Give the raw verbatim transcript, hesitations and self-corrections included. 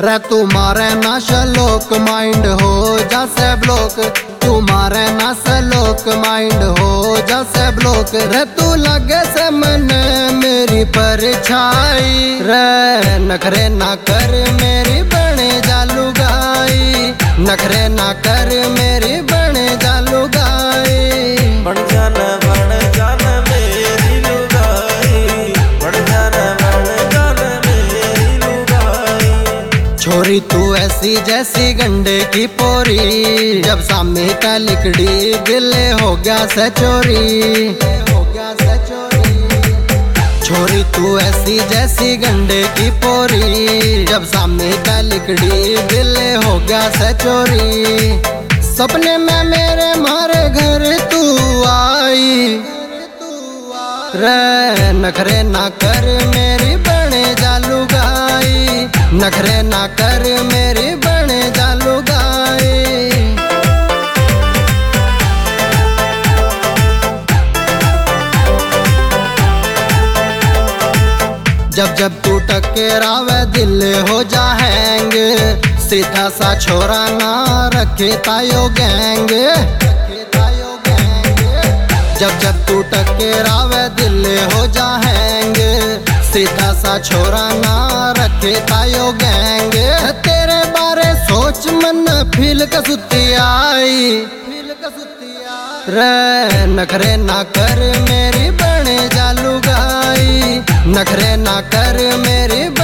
रे तुम्हारे ना शलोक माइंड हो जैसे ब्लॉक, तुम्हारे ना शलोक माइंड हो जैसे ब्लॉक। रे तू लगे से मन मेरी परछाई, रे नखरे ना कर मेरी बने जालू गाई, नखरे ना कर मेरी बने जालू गाई। बन जाना बन जाना मेरी लुगाई, बन जाना बन जाना मेरी लुगाई। छोरी तू ऐसी जैसी गंडे की पोरी, जब सामने का लिकड़ी गिले हो गया से चोरी, हो गया से चोरी। छोरी तू ऐसी जैसी गंडे की पोरी, जब सामने का लिकड़ी गिले हो गया से चोरी। सपने में मेरे मारे घर तू आई, रे नखरे ना कर मेरी बने जालू गाई, नखरे ना कर मेरी बने जालू गाई। जब जब तू टकरावे दिल हो जाएंगे, सीधा सा छोरा ना रखे तायो गैंग। जब जब तू टकरावे दिल हो जाएंगे, सीधा सा छोरा ना रखे तायो गैंग। तेरे बारे सोच मन फील कसुती आई, फील कसुती आई। रे नखरे ना कर मेरी बने जालू गाई, नखरे ना कर मेरी